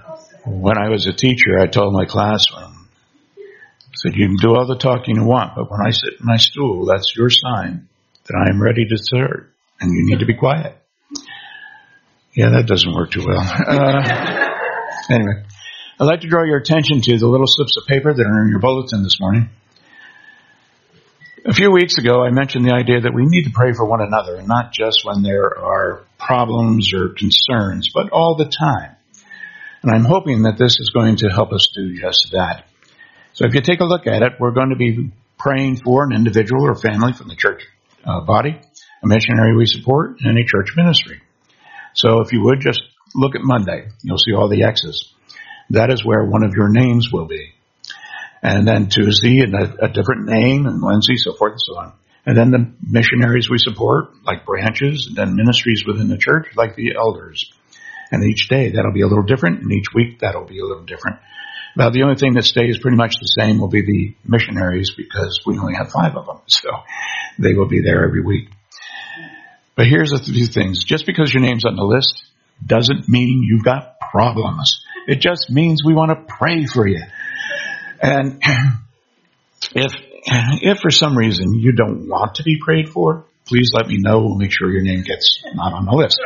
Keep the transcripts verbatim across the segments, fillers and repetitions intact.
When I was a teacher, I told my class, um, I said, you can do all the talking you want, but when I sit in my stool, that's your sign that I am ready to serve, and you need to be quiet. Yeah, that doesn't work too well. Uh, anyway, I'd like to draw your attention to the little slips of paper that are in your bulletin this morning. A few weeks ago, I mentioned the idea that we need to pray for one another, and not just when there are problems or concerns, but all the time. And I'm hoping that this is going to help us do just that. So if you take a look at it, we're going to be praying for an individual or family from the church uh, body, a missionary we support, and a church ministry. So if you would, just look at Monday. You'll see all the X's. That is where one of your names will be. And then Tuesday, a, a different name, and Wednesday, so forth and so on. And then the missionaries we support, like branches, and then ministries within the church, like the elders. And each day, that'll be a little different, and each week, that'll be a little different. About the only thing that stays pretty much the same will be the missionaries, because we only have five of them, so they will be there every week. But here's a few things. Just because your name's on the list doesn't mean you've got problems. It just means we want to pray for you. And if if for some reason you don't want to be prayed for, please let me know. We'll make sure your name gets not on the list.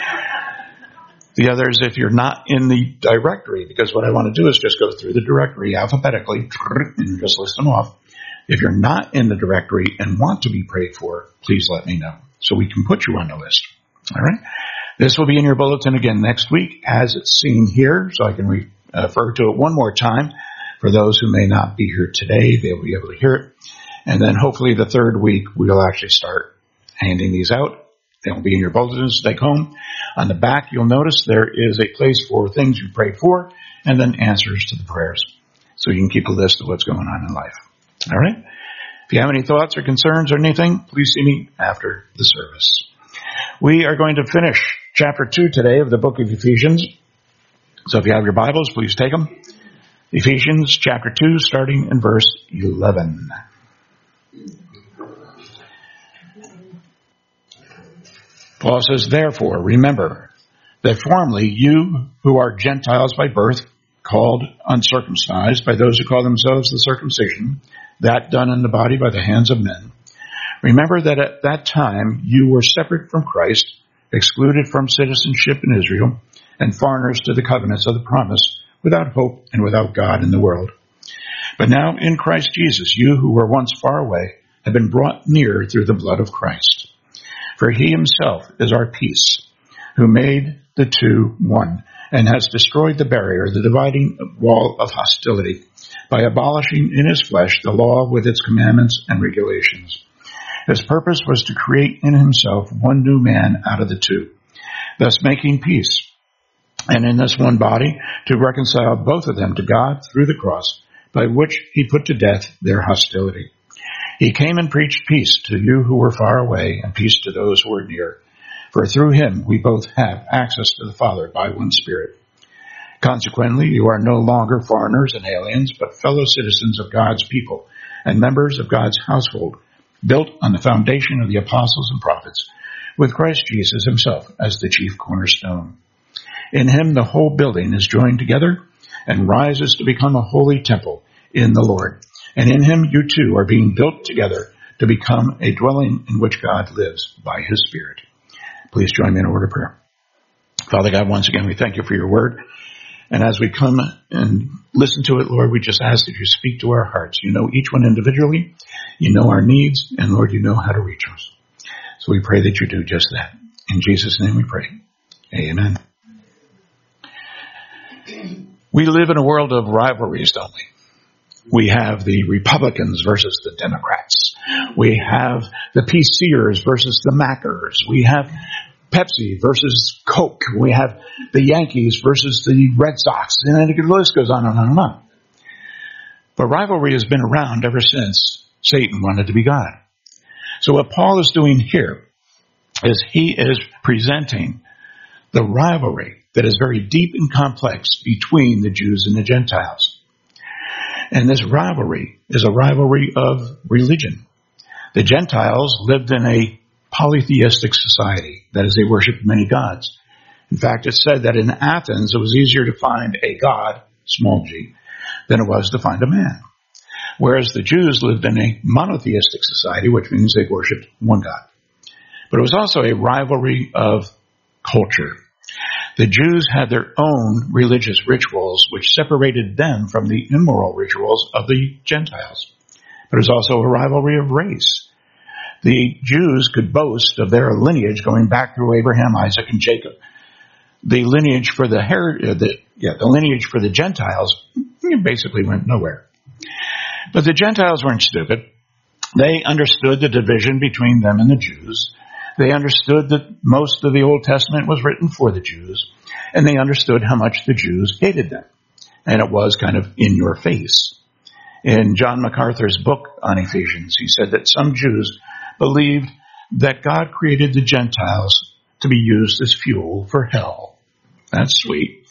The other is if you're not in the directory, because what I want to do is just go through the directory alphabetically and just list them off. If you're not in the directory and want to be prayed for, please let me know so we can put you on the list. All right. This will be in your bulletin again next week as it's seen here, so I can re- refer to it one more time. For those who may not be here today, they'll be able to hear it. And then hopefully the third week, we'll actually start handing these out. They'll be in your bulletins to take home. On the back, you'll notice there is a place for things you prayed for and then answers to the prayers. So you can keep a list of what's going on in life. All right? If you have any thoughts or concerns or anything, please see me after the service. We are going to finish chapter two today of the book of Ephesians. So if you have your Bibles, please take them. Ephesians chapter two, starting in verse eleven. Paul says, therefore, remember that formerly you who are Gentiles by birth, called uncircumcised by those who call themselves the circumcision, that done in the body by the hands of men. Remember that at that time you were separate from Christ, excluded from citizenship in Israel, and foreigners to the covenants of the promise, without hope and without God in the world. But now in Christ Jesus, you who were once far away have been brought near through the blood of Christ. For he himself is our peace, who made the two one, and has destroyed the barrier, the dividing wall of hostility, by abolishing in his flesh the law with its commandments and regulations. His purpose was to create in himself one new man out of the two, thus making peace, and in this one body to reconcile both of them to God through the cross, by which he put to death their hostility. He came and preached peace to you who were far away, and peace to those who were near. For through him we both have access to the Father by one Spirit. Consequently, you are no longer foreigners and aliens, but fellow citizens of God's people and members of God's household, built on the foundation of the apostles and prophets, with Christ Jesus himself as the chief cornerstone. In him the whole building is joined together and rises to become a holy temple in the Lord. And in him you too are being built together to become a dwelling in which God lives by his Spirit. Please join me in a word of prayer. Father God, once again, we thank you for your word. And as we come and listen to it, Lord, we just ask that you speak to our hearts. You know each one individually. You know our needs. And Lord, you know how to reach us. So we pray that you do just that. In Jesus' name we pray. Amen. We live in a world of rivalries, don't we? We have the Republicans versus the Democrats. We have the PCers versus the Mackers. We have Pepsi versus Coke. We have the Yankees versus the Red Sox. And then the list goes on and on and on. But rivalry has been around ever since Satan wanted to be God. So what Paul is doing here is he is presenting the rivalry that is very deep and complex between the Jews and the Gentiles. And this rivalry is a rivalry of religion. The Gentiles lived in a polytheistic society. That is, they worshiped many gods. In fact, it's said that in Athens it was easier to find a god, small g, than it was to find a man. Whereas the Jews lived in a monotheistic society, which means they worshipped one god. But it was also a rivalry of culture. The Jews had their own religious rituals, which separated them from the immoral rituals of the Gentiles. But it was also a rivalry of race. The Jews could boast of their lineage going back through Abraham, Isaac, and Jacob. The lineage for the, her- the, yeah, the lineage for the Gentiles basically went nowhere. But the Gentiles weren't stupid. They understood the division between them and the Jews. They understood that most of the Old Testament was written for the Jews, and they understood how much the Jews hated them. And it was kind of in your face. In John MacArthur's book on Ephesians, he said that some Jews believed that God created the Gentiles to be used as fuel for hell. That's sweet.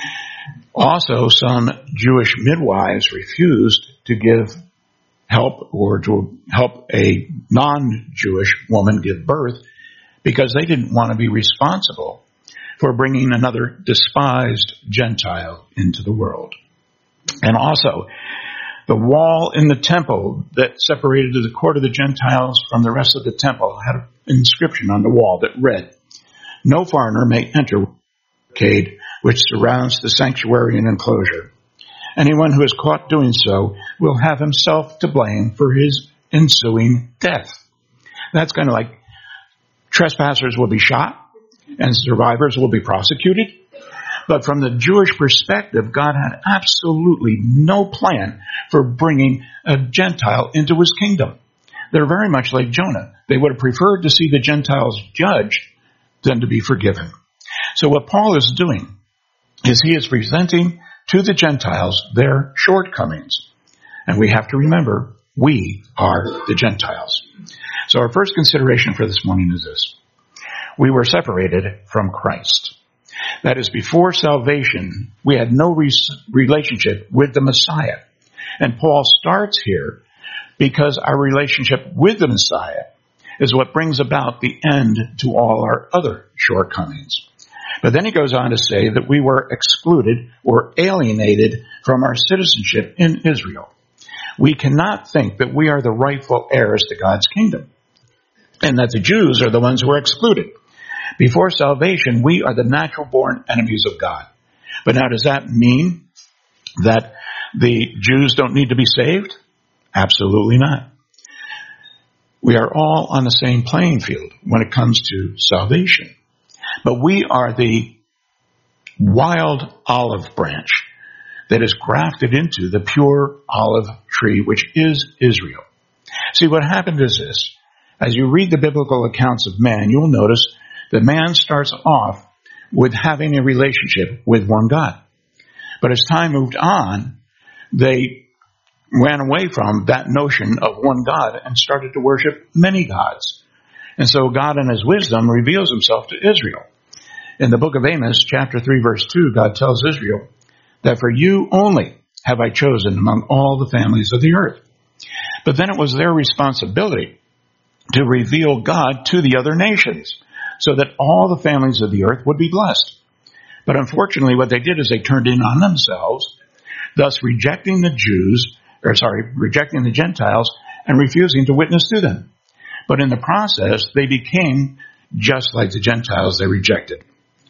Also, some Jewish midwives refused to give help or to help a non-Jewish woman give birth because they didn't want to be responsible for bringing another despised Gentile into the world. And also, the wall in the temple that separated the court of the Gentiles from the rest of the temple had an inscription on the wall that read, "No foreigner may enter the arcade which surrounds the sanctuary and enclosure. Anyone who is caught doing so will have himself to blame for his ensuing death." That's kind of like trespassers will be shot and survivors will be prosecuted. But from the Jewish perspective, God had absolutely no plan for bringing a Gentile into his kingdom. They're very much like Jonah. They would have preferred to see the Gentiles judged than to be forgiven. So what Paul is doing is he is presenting to the Gentiles their shortcomings. And we have to remember, we are the Gentiles. So our first consideration for this morning is this. We were separated from Christ. That is, before salvation, we had no re- relationship with the Messiah. And Paul starts here because our relationship with the Messiah is what brings about the end to all our other shortcomings. But then he goes on to say that we were excluded or alienated from our citizenship in Israel. We cannot think that we are the rightful heirs to God's kingdom and that the Jews are the ones who are excluded. Before salvation, we are the natural-born enemies of God. But now, does that mean that the Jews don't need to be saved? Absolutely not. We are all on the same playing field when it comes to salvation. But we are the wild olive branch that is grafted into the pure olive tree, which is Israel. See, what happened is this. As you read the biblical accounts of man, you'll notice that man starts off with having a relationship with one God. But as time moved on, they ran away from that notion of one God and started to worship many gods. And so God in his wisdom reveals himself to Israel. In the book of Amos, chapter three, verse two, God tells Israel that for you only have I chosen among all the families of the earth. But then it was their responsibility to reveal God to the other nations so that all the families of the earth would be blessed. But unfortunately, what they did is they turned in on themselves, thus rejecting the Jews, or sorry, rejecting the Gentiles and refusing to witness to them. But in the process, they became just like the Gentiles they rejected.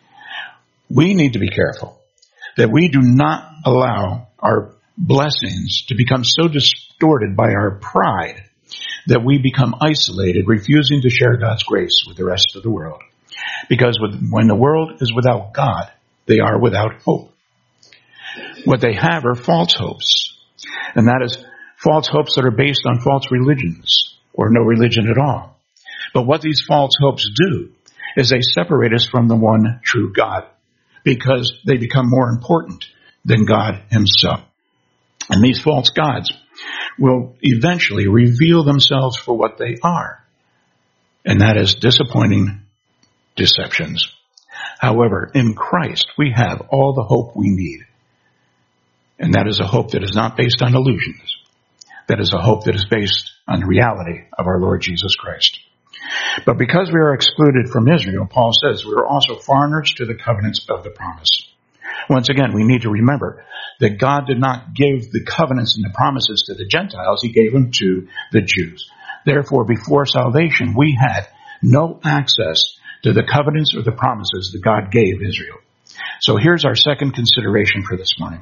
We need to be careful that we do not allow our blessings to become so distorted by our pride that we become isolated, refusing to share God's grace with the rest of the world. Because when the world is without God, they are without hope. What they have are false hopes. And that is false hopes that are based on false religions or no religion at all. But what these false hopes do is they separate us from the one true God because they become more important than God himself. And these false gods will eventually reveal themselves for what they are. And that is disappointing deceptions. However, in Christ, we have all the hope we need. And that is a hope that is not based on illusions. That is a hope that is based on the reality of our Lord Jesus Christ. But because we are excluded from Israel, Paul says, we are also foreigners to the covenants of the promise. Once again, we need to remember that God did not give the covenants and the promises to the Gentiles. He gave them to the Jews. Therefore, before salvation, we had no access to the covenants or the promises that God gave Israel. So here's our second consideration for this morning.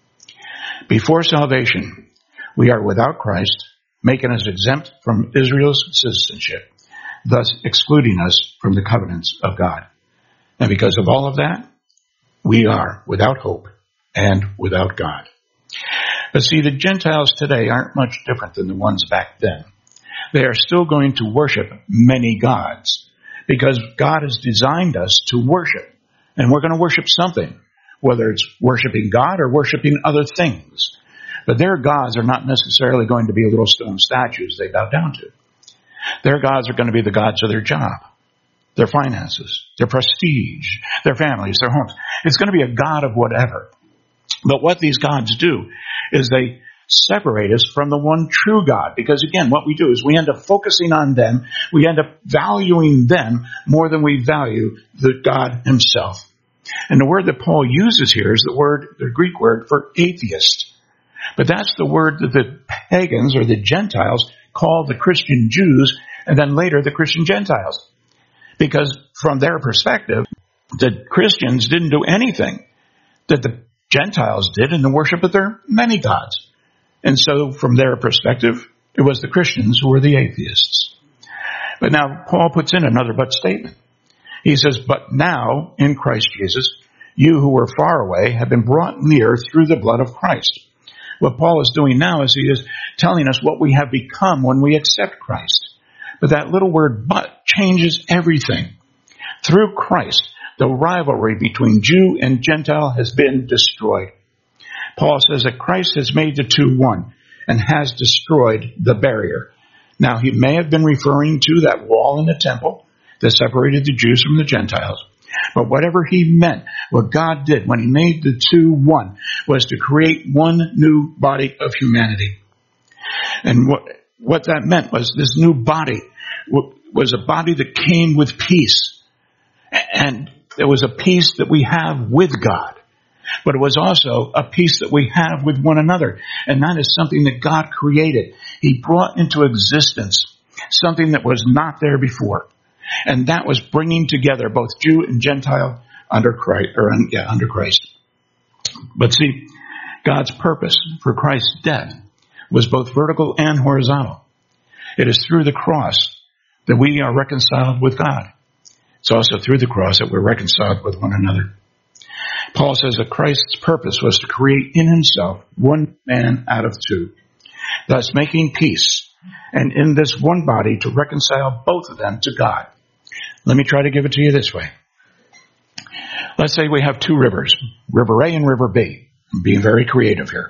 Before salvation, we are without Christ, making us exempt from Israel's citizenship, thus excluding us from the covenants of God. And because of all of that, we are without hope and without God. But see, the Gentiles today aren't much different than the ones back then. They are still going to worship many gods because God has designed us to worship. And we're going to worship something, whether it's worshiping God or worshiping other things. But their gods are not necessarily going to be little stone statues they bow down to. Their gods are going to be the gods of their job, their finances, their prestige, their families, their homes. It's going to be a god of whatever. But what these gods do is they separate us from the one true God. Because again, what we do is we end up focusing on them. We end up valuing them more than we value the God himself. And the word that Paul uses here is the word, the Greek word for atheist. But that's the word that the pagans or the Gentiles call the Christian Jews and then later the Christian Gentiles. Because from their perspective, the Christians didn't do anything that the Gentiles did in the worship of their many gods. And so from their perspective, it was the Christians who were the atheists. But now Paul puts in another but statement. He says, but now in Christ Jesus, you who were far away have been brought near through the blood of Christ. What Paul is doing now is he is telling us what we have become when we accept Christ. But that little word but changes everything. Through Christ, the rivalry between Jew and Gentile has been destroyed. Paul says that Christ has made the two one and has destroyed the barrier. Now, he may have been referring to that wall in the temple that separated the Jews from the Gentiles. But whatever he meant, what God did when he made the two one was to create one new body of humanity. And what, what that meant was this new body was a body that came with peace. And there was a peace that we have with God. But it was also a peace that we have with one another. And that is something that God created. He brought into existence something that was not there before. And that was bringing together both Jew and Gentile under Christ, or yeah, under Christ. But see, God's purpose for Christ's death was both vertical and horizontal. It is through the cross that we are reconciled with God. It's also through the cross that we're reconciled with one another. Paul says that Christ's purpose was to create in himself one man out of two, thus making peace, and in this one body to reconcile both of them to God. Let me try to give it to you this way. Let's say we have two rivers, River A and River B. I'm being very creative here.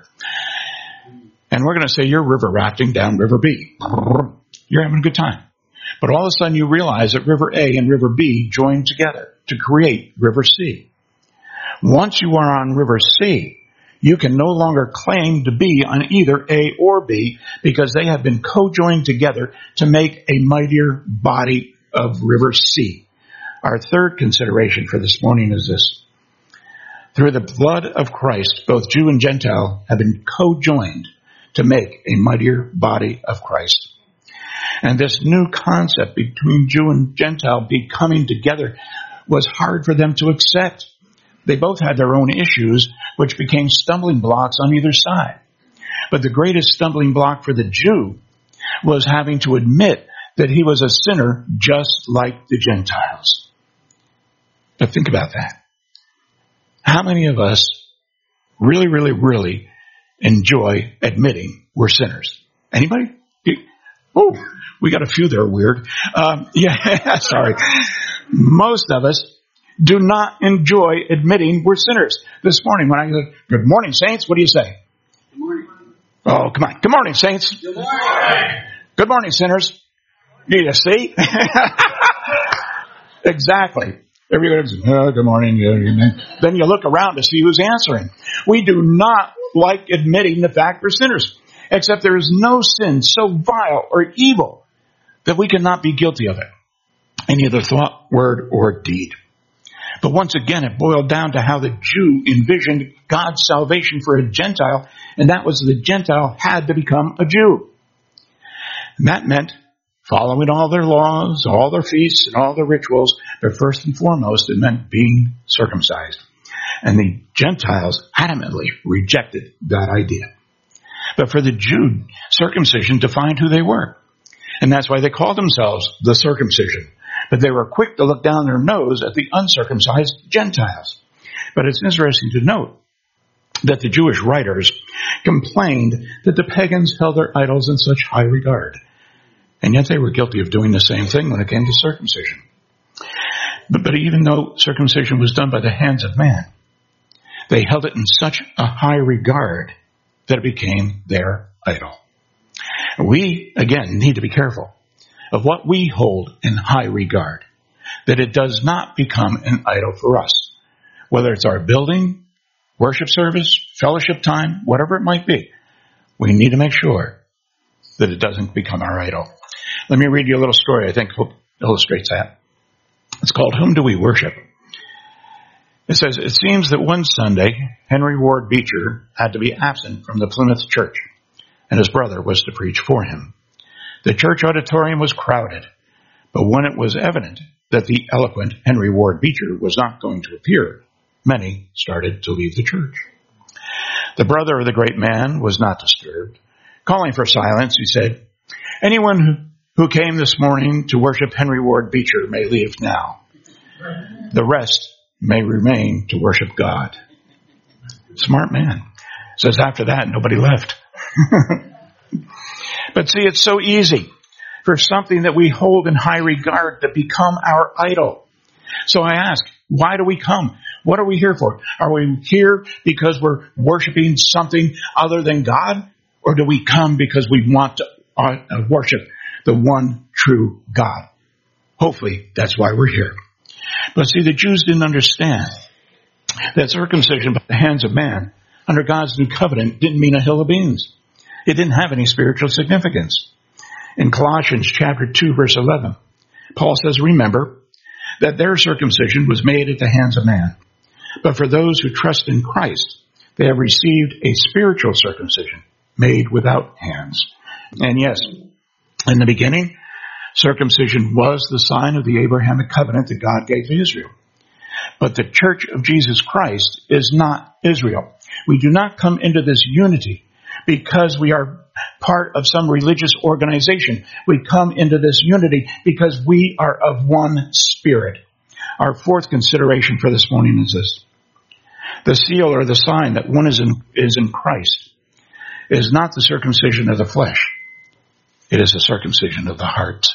And we're going to say you're river rafting down River B. You're having a good time. But all of a sudden you realize that River A and River B join together to create River C. Once you are on River C, you can no longer claim to be on either A or B because they have been co-joined together to make a mightier body of River C. Our third consideration for this morning is this. Through the blood of Christ, both Jew and Gentile have been co-joined to make a mightier body of Christ. And this new concept between Jew and Gentile becoming together was hard for them to accept. They both had their own issues, which became stumbling blocks on either side. But the greatest stumbling block for the Jew was having to admit that he was a sinner just like the Gentiles. But think about that. How many of us really, really, really enjoy admitting we're sinners? Anybody? Oh, we got a few there weird. Um, yeah, sorry. Most of us do not enjoy admitting we're sinners. This morning when I said, good morning, saints, what do you say? Good morning. Oh, come on. Good morning, saints. Good morning. Good morning, sinners. Do you see? Exactly. Everybody goes, oh, good morning. Then you look around to see who's answering. We do not like admitting the fact we're sinners, except there is no sin so vile or evil that we cannot be guilty of it. in either thought, word, or deed. But once again, it boiled down to how the Jew envisioned God's salvation for a Gentile, and that was the Gentile had to become a Jew. And that meant following all their laws, all their feasts, and all their rituals, but first and foremost, it meant being circumcised. And the Gentiles adamantly rejected that idea. But for the Jew, circumcision defined who they were. And that's why they called themselves the circumcision. But they were quick to look down their nose at the uncircumcised Gentiles. But it's interesting to note that the Jewish writers complained that the pagans held their idols in such high regard. And yet they were guilty of doing the same thing when it came to circumcision. But, but even though circumcision was done by the hands of man, they held it in such a high regard that it became their idol. We, again, need to be careful of what we hold in high regard, that it does not become an idol for us. Whether it's our building, worship service, fellowship time, whatever it might be, we need to make sure that it doesn't become our idol. Let me read you a little story I think illustrates that. It's called Whom Do We Worship? It says, it seems that one Sunday, Henry Ward Beecher had to be absent from the Plymouth church, and his brother was to preach for him. The church auditorium was crowded, but when it was evident that the eloquent Henry Ward Beecher was not going to appear, many started to leave the church. The brother of the great man was not disturbed. Calling for silence, he said, anyone who came this morning to worship Henry Ward Beecher may leave now. The rest may remain to worship God. Smart man. Says after that, nobody left. But see, it's so easy for something that we hold in high regard to become our idol. So I ask, why do we come? What are we here for? Are we here because we're worshiping something other than God? Or do we come because we want to uh, worship the one true God? Hopefully, that's why we're here. But see, the Jews didn't understand that circumcision by the hands of man under God's new covenant didn't mean a hill of beans. It didn't have any spiritual significance. In Colossians chapter two, verse eleven, Paul says, remember that their circumcision was made at the hands of man. But for those who trust in Christ, they have received a spiritual circumcision made without hands. And yes, in the beginning, circumcision was the sign of the Abrahamic covenant that God gave to Israel. But the church of Jesus Christ is not Israel. We do not come into this unity because we are part of some religious organization. We come into this unity because we are of one spirit. Our fourth consideration for this morning is this. The seal or the sign that one is in, is in Christ is not the circumcision of the flesh. It is the circumcision of the heart.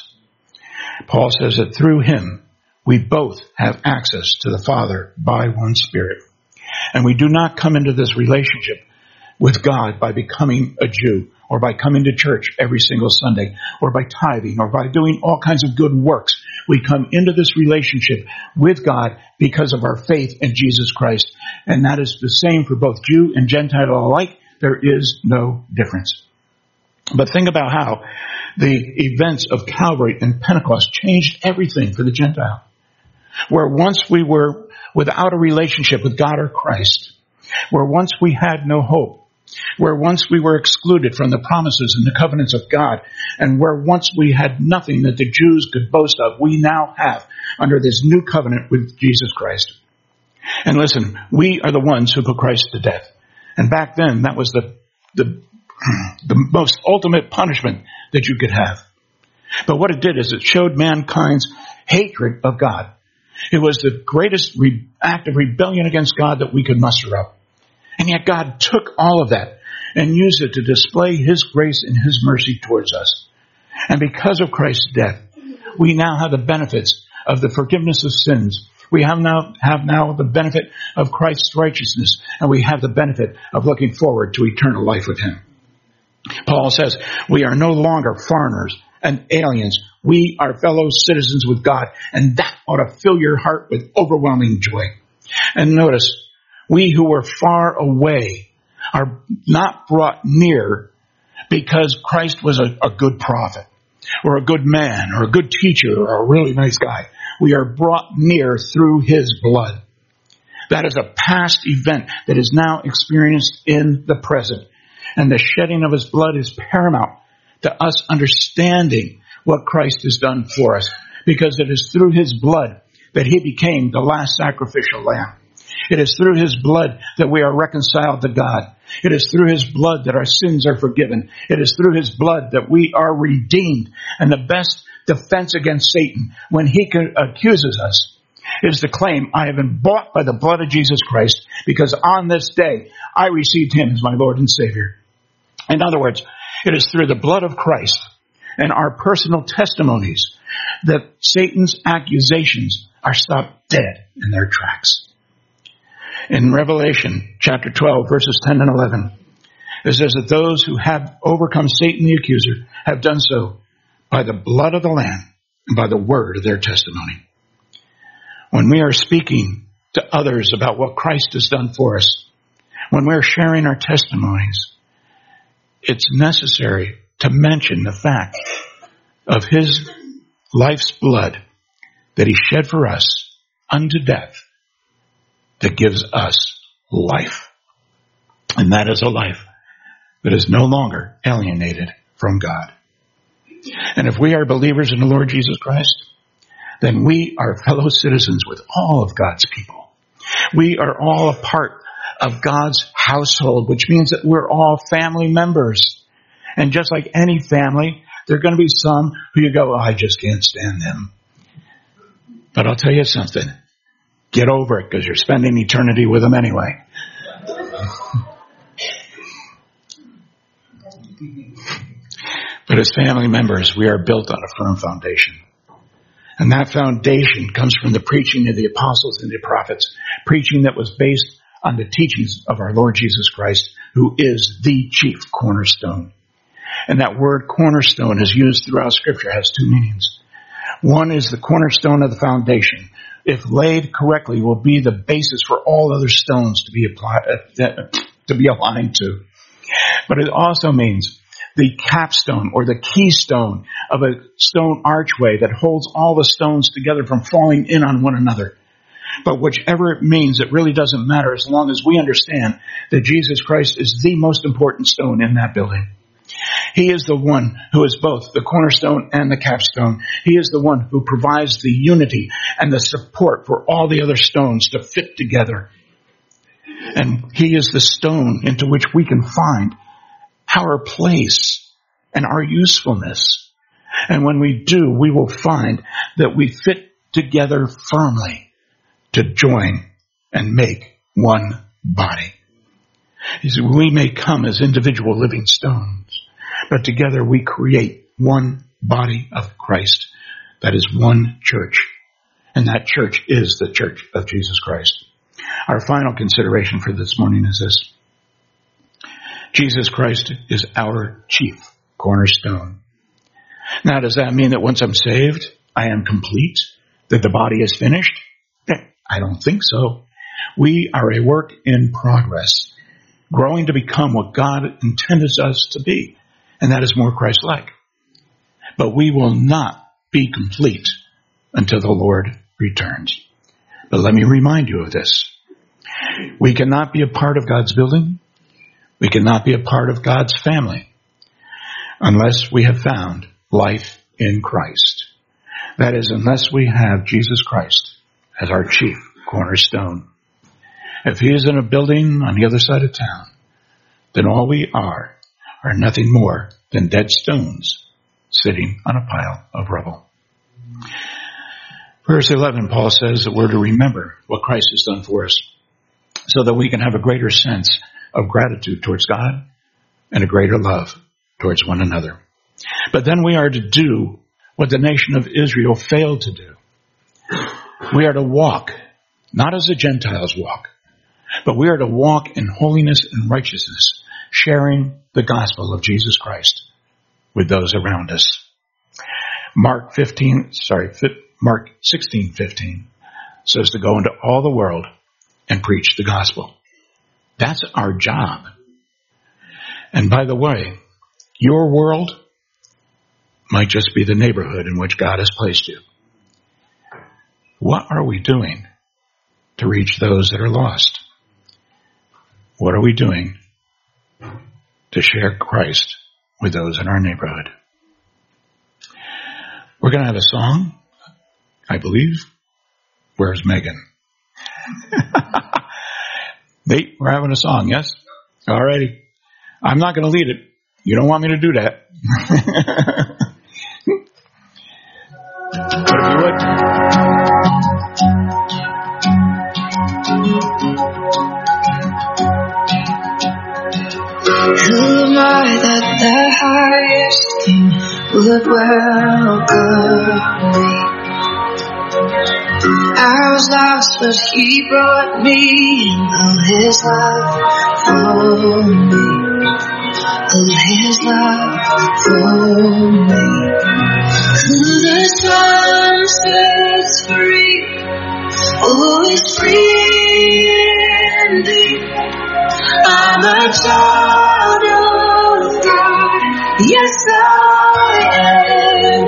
Paul says that through him, we both have access to the Father by one Spirit. And we do not come into this relationship with God by becoming a Jew or by coming to church every single Sunday or by tithing or by doing all kinds of good works. We come into this relationship with God because of our faith in Jesus Christ. And that is the same for both Jew and Gentile alike. There is no difference. But think about how the events of Calvary and Pentecost changed everything for the Gentile. Where once we were without a relationship with God or Christ, where once we had no hope, where once we were excluded from the promises and the covenants of God, and where once we had nothing that the Jews could boast of, we now have under this new covenant with Jesus Christ. And listen, we are the ones who put Christ to death. And back then, that was the, the, the most ultimate punishment that you could have. But what it did is it showed mankind's hatred of God. It was the greatest re- act of rebellion against God that we could muster up. And yet God took all of that and used it to display his grace and his mercy towards us. And because of Christ's death, we now have the benefits of the forgiveness of sins. We have now, have now the benefit of Christ's righteousness, and we have the benefit of looking forward to eternal life with him. Paul says, we are no longer foreigners and aliens. We are fellow citizens with God, and that ought to fill your heart with overwhelming joy. And notice, we who were far away are not brought near because Christ was a, a good prophet, or a good man or a good teacher or a really nice guy. We are brought near through his blood. That is a past event that is now experienced in the present. And the shedding of his blood is paramount to us understanding what Christ has done for us, because it is through his blood that he became the last sacrificial lamb. It is through his blood that we are reconciled to God. It is through his blood that our sins are forgiven. It is through his blood that we are redeemed. And the best defense against Satan when he accuses us is to claim, I have been bought by the blood of Jesus Christ, because on this day I received him as my Lord and Savior. In other words, it is through the blood of Christ and our personal testimonies that Satan's accusations are stopped dead in their tracks. In Revelation chapter twelve, verses ten and eleven, it says that those who have overcome Satan the accuser have done so by the blood of the Lamb and by the word of their testimony. When we are speaking to others about what Christ has done for us, when we're sharing our testimonies, it's necessary to mention the fact of his life's blood that he shed for us unto death, that gives us life. And that is a life that is no longer alienated from God. And if we are believers in the Lord Jesus Christ, then we are fellow citizens with all of God's people. We are all a part of God's household, which means that we're all family members. And just like any family, there are going to be some who you go, oh, I just can't stand them. But I'll tell you something. Get over it, because you're spending eternity with them anyway. But as family members, we are built on a firm foundation. And that foundation comes from the preaching of the apostles and the prophets, preaching that was based on the teachings of our Lord Jesus Christ, who is the chief cornerstone. And that word cornerstone is used throughout Scripture, has two meanings. One is the cornerstone of the foundation. If laid correctly, will be the basis for all other stones to be applied, uh, to be aligned to. But it also means the capstone or the keystone of a stone archway that holds all the stones together from falling in on one another. But whichever it means, it really doesn't matter as long as we understand that Jesus Christ is the most important stone in that building. He is the one who is both the cornerstone and the capstone. He is the one who provides the unity and the support for all the other stones to fit together. And he is the stone into which we can find our place and our usefulness. And when we do, we will find that we fit together firmly to join and make one body. He said, we may come as individual living stones, but together we create one body of Christ. That is one church. And that church is the church of Jesus Christ. Our final consideration for this morning is this. Jesus Christ is our chief cornerstone. Now, does that mean that once I'm saved, I am complete? That the body is finished? I don't think so. We are a work in progress, growing to become what God intended us to be, and that is more Christ-like. But we will not be complete until the Lord returns. But let me remind you of this. We cannot be a part of God's building. We cannot be a part of God's family unless we have found life in Christ. That is, unless we have Jesus Christ as our chief cornerstone. If he is in a building on the other side of town, then all we are are nothing more than dead stones sitting on a pile of rubble. Verse eleven, Paul says that we're to remember what Christ has done for us so that we can have a greater sense of gratitude towards God and a greater love towards one another. But then we are to do what the nation of Israel failed to do. We are to walk, not as the Gentiles walk, but we are to walk in holiness and righteousness, sharing the gospel of Jesus Christ with those around us. Mark fifteen, sorry, Mark sixteen fifteen says to go into all the world and preach the gospel. That's our job. And by the way, your world, might just be the neighborhood in which God has placed you. What are we doing to reach those that are lost? What are we doing to share Christ with those in our neighborhood? We're going to have a song, I believe. Where's Megan? Nate, we're having a song, yes? All righty. I'm not going to lead it. You don't want me to do that. But if you would. Who am I that the highest king would welcome me? I was lost, but he brought me in. Oh, his love for me. Oh, his love for me. Who the Son sets free, oh, is free indeed. I'm a child of God. Yes, I am.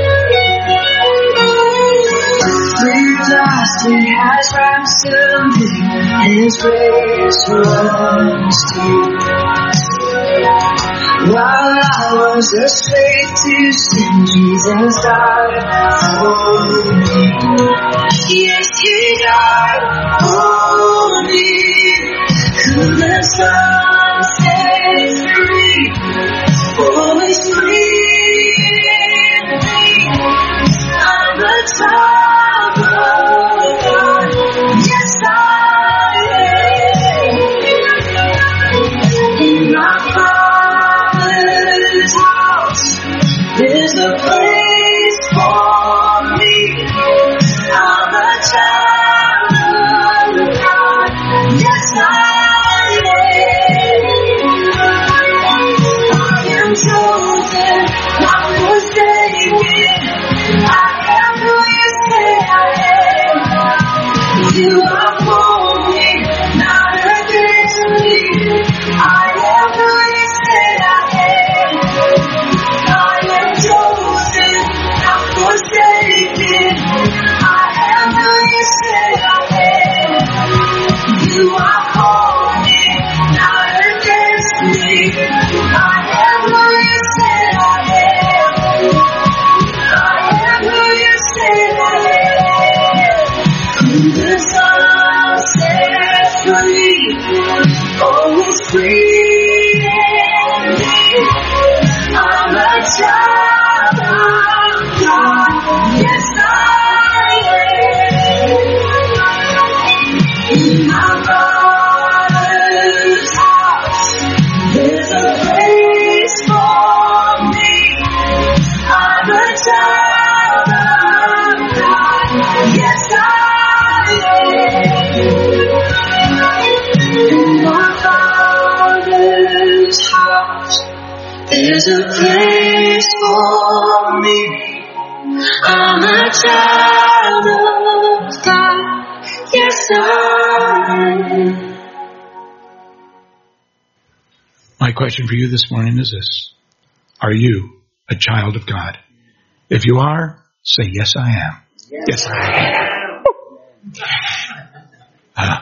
Through dust he has ransomed me, and his grace runs deep. While I was a slave to sin, Jesus died for me. Yes, he died for me. Who the Son sets free, always free indeed. I'm a child of God. Yes, I am. In my Father's house, there's a place for me. I'm a child of God. Yes, I am. Chosen, not forsaken. I am who you say I am. You are for me, not against me. I am who you say I am. I am chosen, not forsaken. I am who you say I am. You are for me, not against me. I am who you said I am. I am who you said I am. Who the Son sets free, always free indeed. I'm a child of God. Yes, I am. In my Father's house, there's a place for me. I'm a child of God. Yes, I am. In my Father's house, there's a place for me. I'm a child of God. Yes, I am. My question for you this morning is this. Are you a child of God? If you are, say, yes, I am. Yes, yes I am. Uh,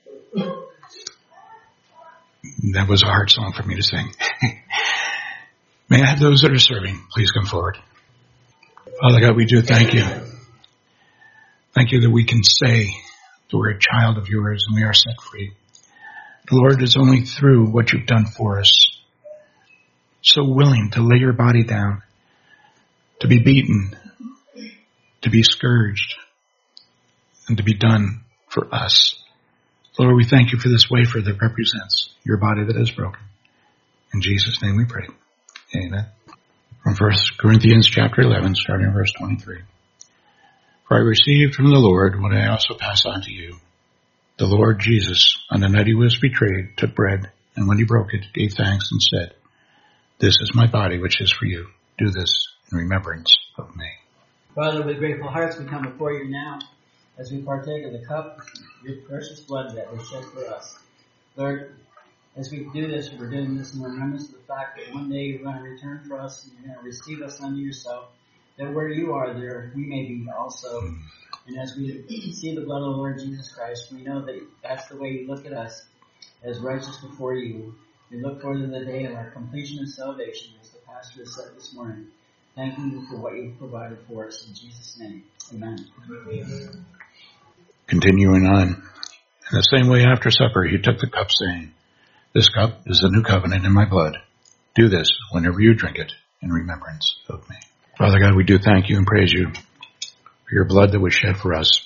that was a hard song for me to sing. May I have those that are serving, please come forward. Father God, we do thank you. Thank you that we can say that we're a child of yours and we are set free. Lord, it's only through what you've done for us. So willing to lay your body down, to be beaten, to be scourged, and to be done for us. Lord, we thank you for this wafer that represents your body that is broken. In Jesus' name we pray. Amen. From First Corinthians chapter eleven, starting in verse twenty-three. For I received from the Lord what I also pass on to you. The Lord Jesus, on the night he was betrayed, took bread, and when he broke it, gave thanks and said, "This is my body, which is for you. Do this in remembrance of me." Father, with grateful hearts we come before you now as we partake of the cup, your precious blood that was shed for us. Lord, as we do this, we're doing this in remembrance of the fact that one day you're going to return for us and you're going to receive us unto yourself, that where you are there, we may be also. And as we see the blood of the Lord Jesus Christ, we know that that's the way you look at us, as righteous before you. We look forward to the day of our completion of salvation, as the pastor has said this morning. Thank you for what you've provided for us. In Jesus' name, amen. Continuing on, in the same way after supper, he took the cup, saying, "This cup is the new covenant in my blood. Do this whenever you drink it in remembrance of me." Father God, we do thank you and praise you for your blood that was shed for us,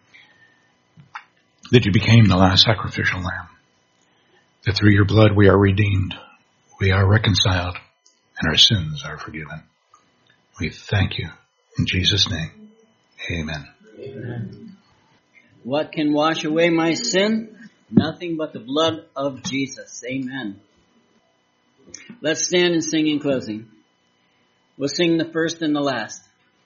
that you became the last sacrificial lamb, that through your blood we are redeemed, we are reconciled, and our sins are forgiven. We thank you. In Jesus' name, amen. Amen. What can wash away my sin? Nothing but the blood of Jesus. Amen. Let's stand and sing in closing. We'll sing the first and the last.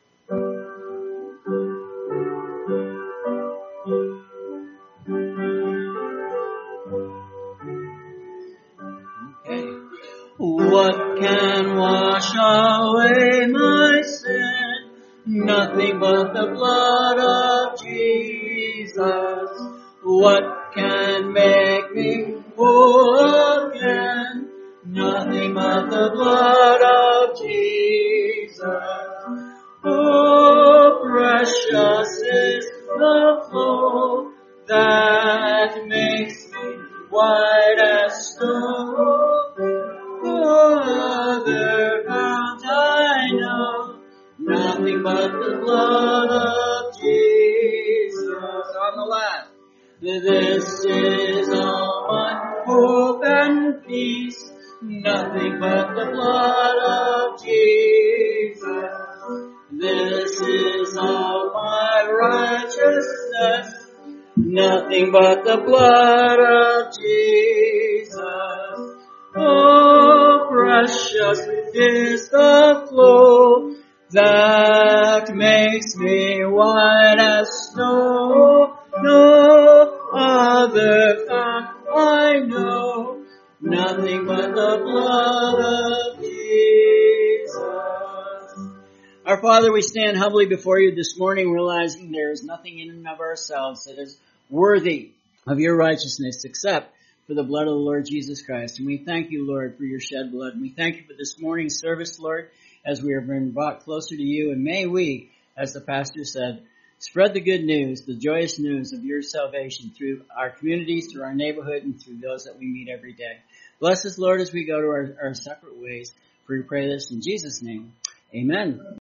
Okay. What can wash away my sin? Nothing but the blood of Jesus. What can make me whole again? Nothing but the blood of Jesus. Oh, precious is the flow that makes me white as snow. No other fount I know, nothing but the blood of Jesus. On the last. This is all my hope and peace, nothing but the blood of Jesus. This is all my righteousness, nothing but the blood of Jesus. Oh, precious is the flow that makes me white as snow. No other fount I know, nothing but the blood of Jesus. Our Father, we stand humbly before you this morning, realizing there is nothing in and of ourselves that is worthy of your righteousness except for the blood of the Lord Jesus Christ. And we thank you, Lord, for your shed blood. And we thank you for this morning's service, Lord, as we have been brought closer to you. And may we, as the pastor said, spread the good news, the joyous news of your salvation through our communities, through our neighborhood, and through those that we meet every day. Bless us, Lord, as we go to our, our separate ways. For we pray this in Jesus' name. Amen.